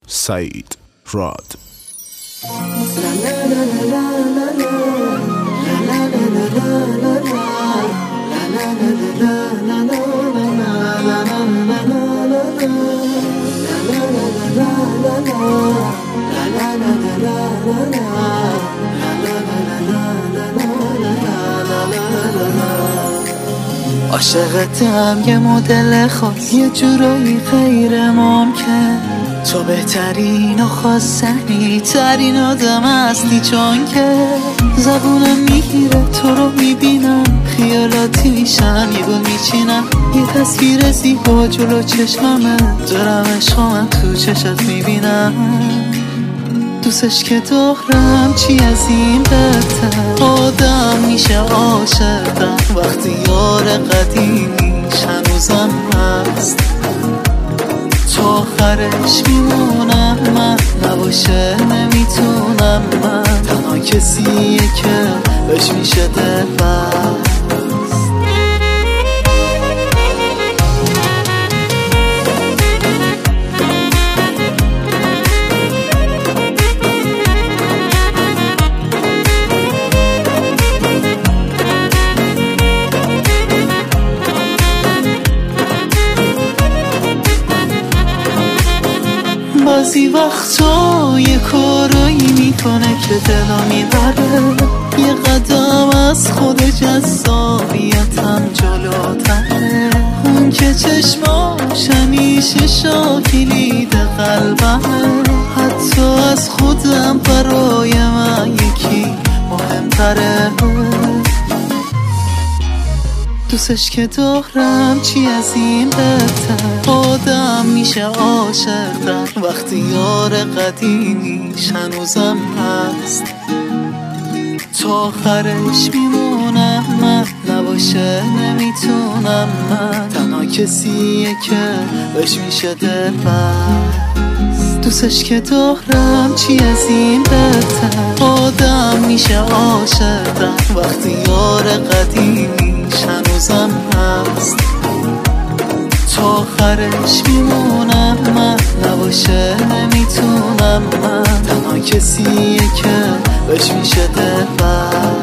سعید راد. عاشقتم یه مدل خاص، یه جورایی غیر ممکن. تو بهترین و خواستنی ترین آدم هستی، چون که زبونم میگیره تو رو میبینم، خیالاتی میشم، یه گل میچینم، یه تصویر زیبا جلو چشممه، دارم عشقامم تو چشت میبینم. دوستش که دارم چی از این بهتر، آدم میشه عاشقم وقتی یار قدیمیش هنوزم هست. تا آخرش میمونم من، نباشه نمیتونم من، تنها کسیه که بهش میشه دلبست. بعضی وقتا یه کارایی میکنه که دلو میبره، یه قدم از خود جذابیتم جلوتره. اون که چشماش همیشه شاکلید قلبمه، حتی از خودم برای من یکی مهمتره. دوستش که دارم چی از این بهتر، آدم میشه عاشقم وقتی یار قدیمیش هنوزم هست. تا آخرش میمونم من، نباشه نمیتونم من، تنها کسیه که بهش میشه دلبست. دوستش که دارم چی از این بهتر، آدم میشه عاشقم وقتی یار قدیمیش هنوزم هست. تا آخرش میمونم من، نباشه نمیتونم من، تنها کسیه که بهش میشه دلبست.